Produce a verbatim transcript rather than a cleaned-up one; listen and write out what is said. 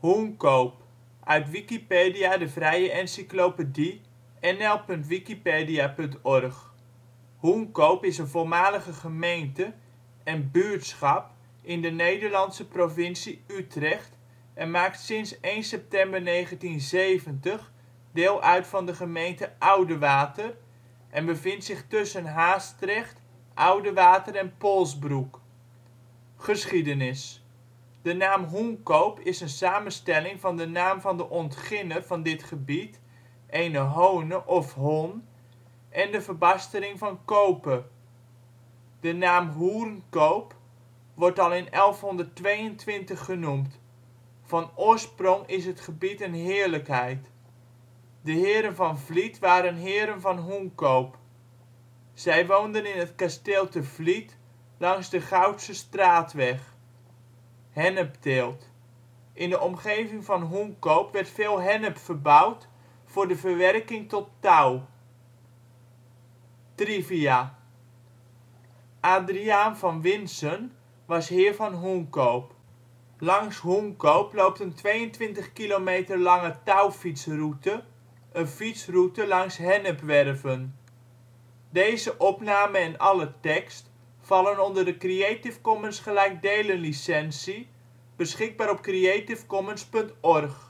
Hoenkoop, uit Wikipedia, de vrije encyclopedie. N L punt wikipedia punt org. Hoenkoop is een voormalige gemeente en buurtschap in de Nederlandse provincie Utrecht en maakt sinds één september negentienzeventig deel uit van de gemeente Oudewater en bevindt zich tussen Haastrecht, Oudewater en Polsbroek. Geschiedenis. De naam Hoenkoop is een samenstelling van de naam van de ontginner van dit gebied, ene Hone of Hon, en de verbastering van cope. De naam Hoenkoop wordt al in elfhonderdtweeëntwintig genoemd. Van oorsprong is het gebied een heerlijkheid. De heren van Vliet waren heren van Hoenkoop. Zij woonden in het kasteel Te Vliet langs de Goudsestraatweg. Hennepteelt. In de omgeving van Hoenkoop werd veel hennep verbouwd voor de verwerking tot touw. Trivia. Adriaen van Winssen was heer van Hoenkoop. Langs Hoenkoop loopt een tweeëntwintig kilometer lange touwfietsroute, een fietsroute langs hennepwerven. Deze opname en alle tekst vallen onder de Creative Commons gelijkdelen licentie, beschikbaar op creativecommons punt org